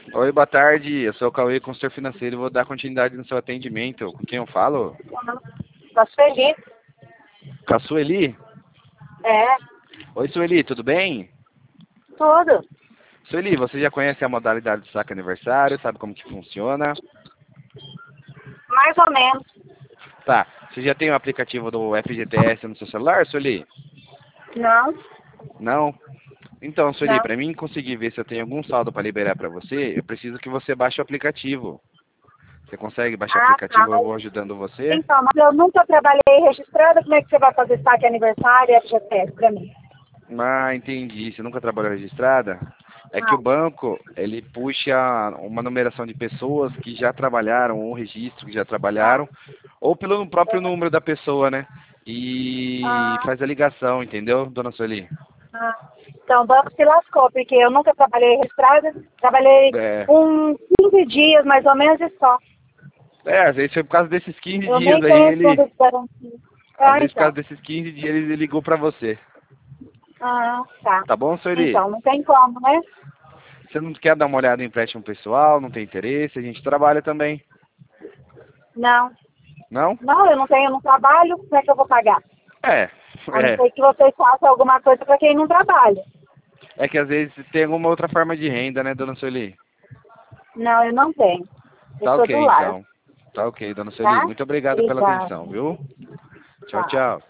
Oi, boa tarde. Eu sou o Cauê, consultor financeiro, e vou dar continuidade no seu atendimento. Com quem eu falo? Tá feliz? Com a Sueli? É, Oi, Sueli, tudo bem? tudo. Sueli, você já conhece a modalidade do saque aniversário? Sabe como que funciona? Mais ou menos. Tá. Você já tem o aplicativo do FGTS no seu celular, Sueli? Não, Não? Então, Sueli, não. para mim conseguir ver se eu tenho algum saldo para liberar para você, eu preciso que você baixe o aplicativo. Você consegue baixar o Ah, tá. aplicativo? Eu vou ajudando você. Então, mas eu nunca trabalhei registrada. Como é que você vai fazer saque aniversário e FGTS pra mim? Ah, entendi. Você nunca trabalhou registrada? É que o Não. banco, ele puxa uma numeração de pessoas que já trabalharam, ou um registro que já trabalharam, ou pelo próprio número da pessoa, né? E Ah, faz a ligação, entendeu, dona Sueli? ah. Então, o banco se lascou, porque eu nunca trabalhei registrada. Trabalhei É, 15 dias, mais ou menos, e só. às vezes foi por causa desses 15 Eu dias nem aí, tenho fundo de garantia. às Ah, vezes por causa então. desses 15 dias ele ligou pra você. Ah, tá. Tá bom, Sueli? Então, não tem como, né? Você não quer dar uma olhada em empréstimo pessoal, não tem interesse? A gente trabalha também. Não. Não? Não, eu não tenho, eu não trabalho, como é que eu vou pagar? É, A não é. ser que vocês façam alguma coisa para quem não trabalha. É que às vezes tem alguma outra forma de renda, né, dona Sueli? Não, eu não tenho. Eu Tá sou ok, do lar, então. Tá ok, dona Sueli. tá? Muito obrigado pela Obrigada. atenção, viu? Tchau, Tchau. tchau.